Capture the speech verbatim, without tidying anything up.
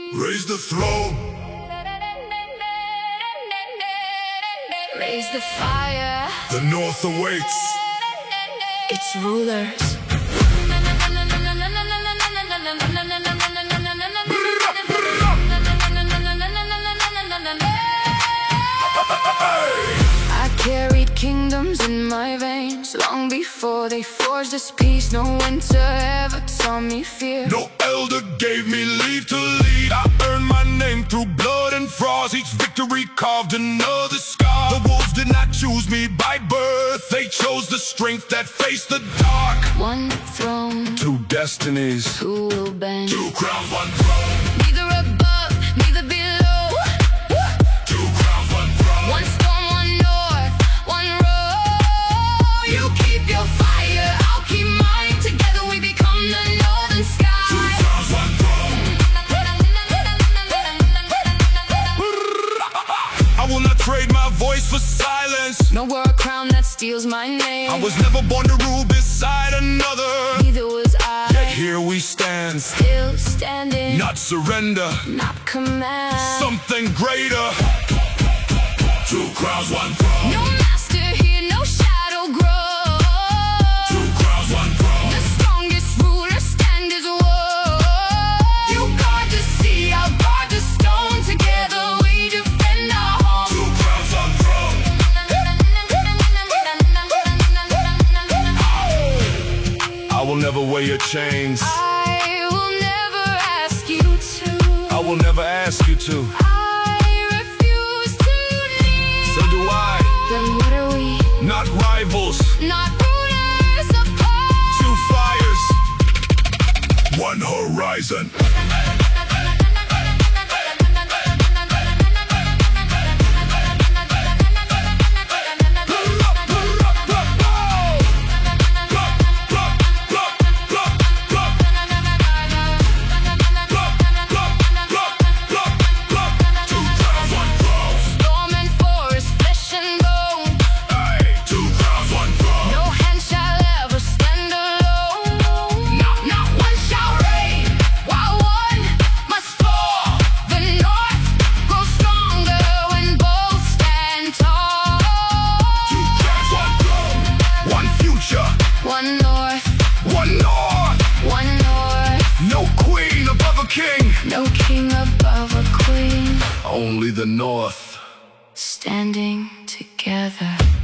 Raise the throne, raise the fire. the North awaits Its rulers. I carried kingdoms in my veins long before they forged this peace. No winter ever taught me fear. No elder gave me leave to lead. I earned my name through blood and frost. Each victory carved another scar. The wolves did not choose me by birth. They chose the strength that faced the dark. One throne, Two destinies, who will bend? two crowns, one throne. Neither above, neither below. Two crowns, one throne. One storm, one north, one road. You keep your fire, I'll keep mine. Together we become the northern sky. Two crowns, one throne. I will not trade my voice for silence. No war crown that steals my name. I was never born to rule beside another. Neither was I. Yet here we stand, Still standing, not surrender, not command. something greater. Two crowns, one throne. No master here, no shadow grow. Two crowns, one throne. The strongest ruler stand as one. You guard the sea, I'll guard the stone. Together we defend our home. Two crowns, one throne. I will never wear your chains. I will never ask you to. I will never ask you to. I refuse to kneel. So do I. Then what are we? Not rivals. Not rulers apart. Two fires. One horizon. Storm and forest, flesh and bone. Two crowns, one throne. No hand shall ever stand alone. Not, not one shall reign, while one must fall. The North grows stronger when both stand tall. Two crowns, one throne. One future. One North, One North. one North. No queen above a king. No king above a queen. Only the North. Standing together.